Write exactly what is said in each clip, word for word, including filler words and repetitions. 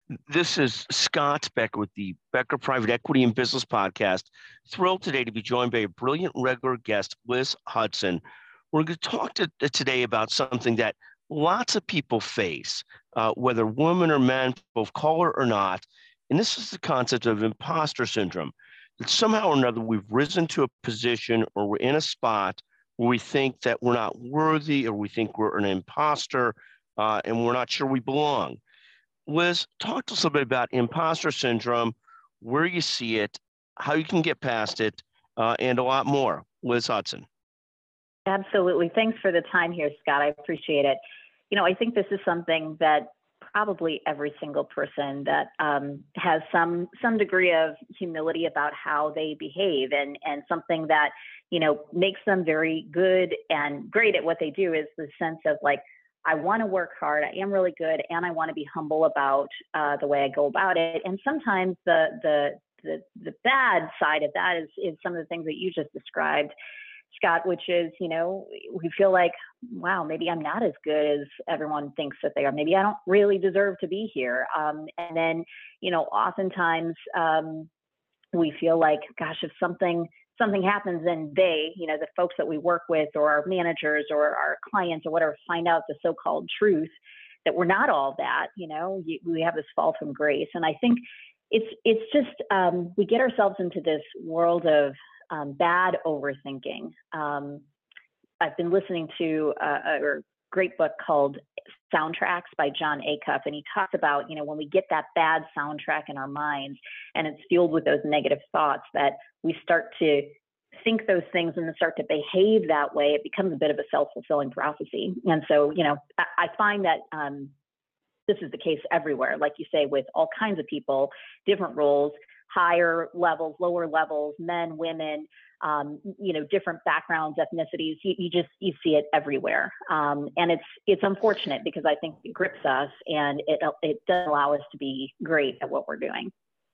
This is Scott Becker with the Becker Private Equity and Business Podcast. Thrilled today to be joined by a brilliant regular guest, Liz Hudson. We're going to talk to, today about something that lots of people face, uh, whether women or men, both color or not. And this is the concept of imposter syndrome. That somehow or another, we've risen to a position or we're in a spot where we think that we're not worthy or we think we're an imposter uh, and we're not sure we belong. Liz, talk to us a little bit about imposter syndrome, where you see it, how you can get past it, uh, and a lot more. Liz Hudson. Absolutely. Thanks for the time here, Scott. I appreciate it. You know, I think this is something that probably every single person that um, has some some degree of humility about how they behave, and and something that, you know, makes them very good and great at what they do is the sense of like, I want to work hard, I am really good, and I want to be humble about uh, the way I go about it. And sometimes the, the the the bad side of that is is some of the things that you just described, Scott, which is, you know, we feel like, wow, maybe I'm not as good as everyone thinks that they are. Maybe I don't really deserve to be here. Um, and then, you know, oftentimes um, we feel like, gosh, if something something happens and they, you know, the folks that we work with or our managers or our clients or whatever find out the so-called truth that we're not all that, you know, we have this fall from grace. And I think it's it's just, um, we get ourselves into this world of um, bad overthinking. Um, I've been listening to a, a great book called Soundtracks by Jon Acuff, and he talks about, you know, when we get that bad soundtrack in our minds and it's fueled with those negative thoughts, that we start to think those things and then start to behave that way, it becomes a bit of a self-fulfilling prophecy. And so, you know, I, I find that um, this is the case everywhere, like you say, with all kinds of people, different roles, higher levels, lower levels, men, women, um, you know, different backgrounds, ethnicities. You, you just you see it everywhere, um, and it's it's unfortunate because I think it grips us and it it does allow us to be great at what we're doing.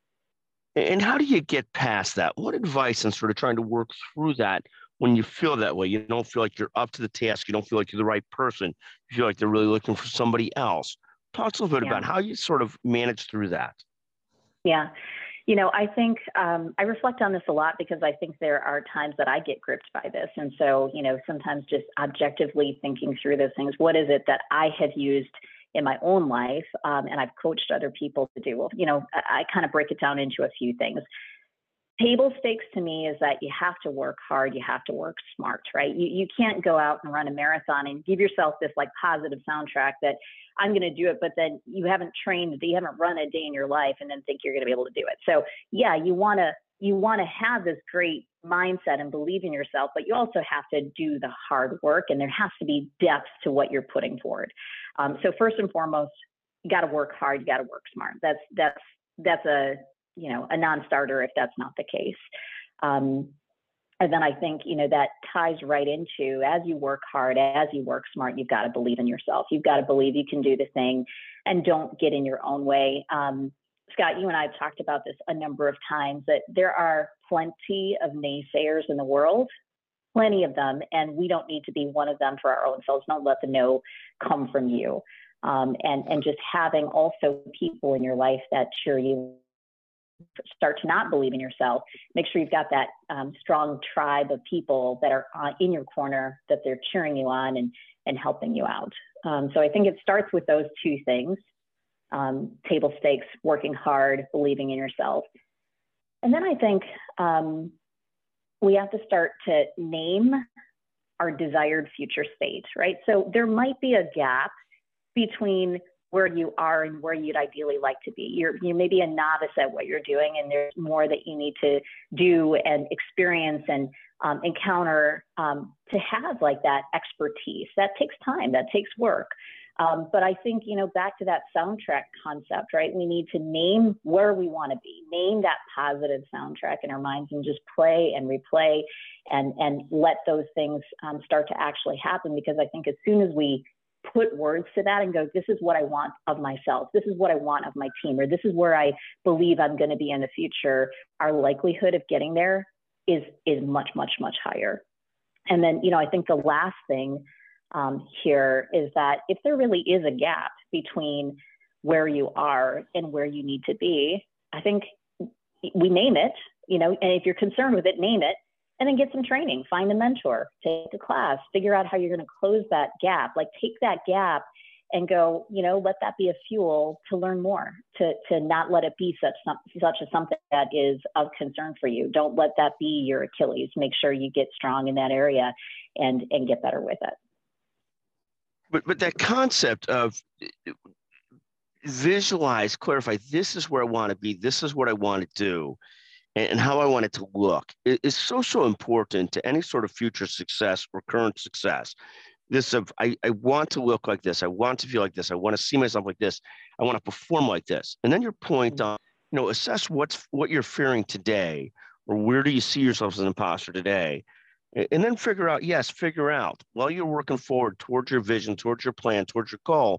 And how do you get past that? What advice on sort of trying to work through that when you feel that way? You don't feel like you're up to the task. You don't feel like you're the right person. You feel like they're really looking for somebody else. Talk to us a little bit Yeah. about how you sort of manage through that. Yeah. You know, I think um, I reflect on this a lot because I think there are times that I get gripped by this. And so, you know, sometimes just objectively thinking through those things, what is it that I have used in my own life um, and I've coached other people to do? Well, you know, I, I kind of break it down into a few things. Table stakes to me is that you have to work hard, you have to work smart, right? You, you can't go out and run a marathon and give yourself this like positive soundtrack that I'm going to do it, but then you haven't trained, you haven't run a day in your life and then think you're going to be able to do it. So yeah, you want to, you want to have this great mindset and believe in yourself, but you also have to do the hard work and there has to be depth to what you're putting forward. Um, so first and foremost, you got to work hard, you got to work smart. That's, that's, that's a, you know, a non-starter if that's not the case. Um, and then I think, you know, that ties right into, as you work hard, as you work smart, you've got to believe in yourself. You've got to believe you can do the thing and don't get in your own way. Um, Scott, you and I have talked about this a number of times, that there are plenty of naysayers in the world, plenty of them, and we don't need to be one of them for our own selves. Don't let the no come from you. Um, and, and just having also people in your life that cheer you start to not believe in yourself, make sure you've got that um, strong tribe of people that are uh, in your corner, that they're cheering you on and, and helping you out. Um, so I think it starts with those two things, um, table stakes, working hard, believing in yourself. And then I think um, we have to start to name our desired future state, right? So there might be a gap between where you are and where you'd ideally like to be. You're, you may be a novice at what you're doing, and there's more that you need to do and experience and um, encounter um, to have like that expertise. That takes time, that takes work. Um, but I think, you know, back to that soundtrack concept, right? We need to name where we want to be, name that positive soundtrack in our minds and just play and replay and, and let those things um, start to actually happen. Because I think as soon as we put words to that and go, this is what I want of myself, this is what I want of my team, or this is where I believe I'm going to be in the future, our likelihood of getting there is, is much, much, much higher. And then, you know, I think the last thing um, here is that if there really is a gap between where you are and where you need to be, I think we name it, you know, and if you're concerned with it, name it, and then get some training, find a mentor, take a class, figure out how you're going to close that gap, like take that gap and go, you know, let that be a fuel to learn more, to, to not let it be such, such a something that is of concern for you. Don't let that be your Achilles. Make sure you get strong in that area and, and get better with it. But, but that concept of visualize, clarify, this is where I want to be, this is what I want to do, and, and how I want it to look is so, so important to any sort of future success or current success. This of, I, I want to look like this, I want to feel like this, I want to see myself like this, I want to perform like this. And then your point on, you know, assess what's what you're fearing today, or where do you see yourself as an imposter today? And then figure out, yes, figure out while you're working forward towards your vision, towards your plan, towards your goal,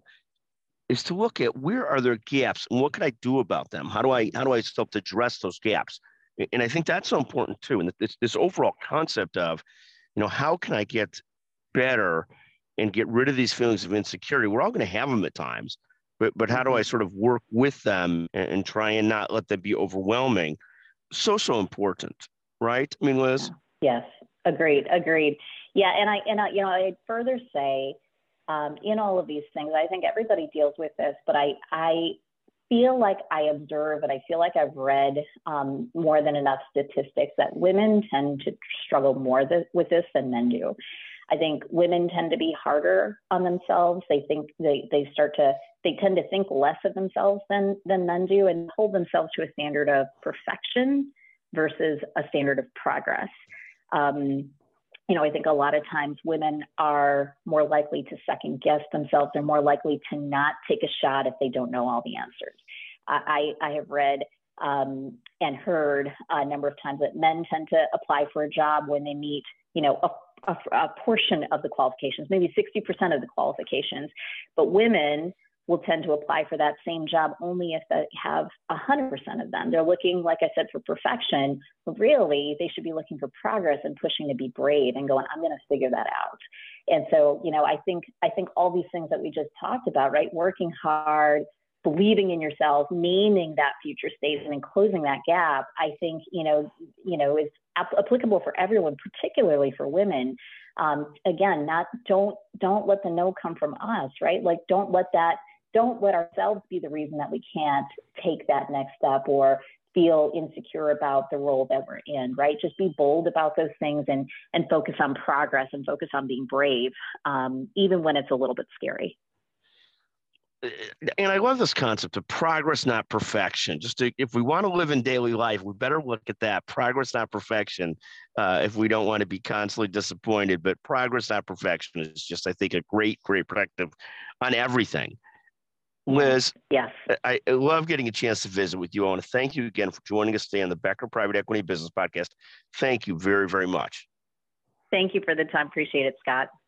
is to look at where are there gaps and what can I do about them? How do I how do I help to address those gaps? And I think that's so important too. And this this overall concept of, you know, how can I get better and get rid of these feelings of insecurity? We're all going to have them at times, but but how do I sort of work with them and, and try and not let them be overwhelming? So so important, right? I mean, Liz. Yes, agreed, agreed. Yeah, and I and I, you know, I'd further say, um, in all of these things, I think everybody deals with this, but I I feel like I observe and I feel like I've read um, more than enough statistics that women tend to struggle more th- with this than men do. I think women tend to be harder on themselves. They think they, they start to, they tend to think less of themselves than, than men do and hold themselves to a standard of perfection versus a standard of progress. Um, you know, I think a lot of times women are more likely to second guess themselves. They're more likely to not take a shot if they don't know all the answers. I, I have read um, and heard a number of times that men tend to apply for a job when they meet, you know, a A, a portion of the qualifications, maybe sixty percent of the qualifications, but women will tend to apply for that same job only if they have one hundred percent of them. They're looking, like I said, for perfection, but really they should be looking for progress and pushing to be brave and going, I'm going to figure that out. And so, you know, I think, I think all these things that we just talked about, right? Working hard, believing in yourself, naming that future state and then closing that gap, I think, you know, you know, is applicable for everyone, particularly for women. Um, again, not don't don't let the no come from us, right? Like don't let that don't let ourselves be the reason that we can't take that next step or feel insecure about the role that we're in, right? Just be bold about those things and and focus on progress and focus on being brave, um, even when it's a little bit scary. And I love this concept of progress, not perfection. Just to, if we want to live in daily life, we better look at that. Progress, not perfection. Uh, if we don't want to be constantly disappointed, but progress, not perfection is just, I think, a great, great perspective on everything. Liz, yes, I, I love getting a chance to visit with you. I want to thank you again for joining us today on the Becker Private Equity Business Podcast. Thank you very, very much. Thank you for the time. Appreciate it, Scott.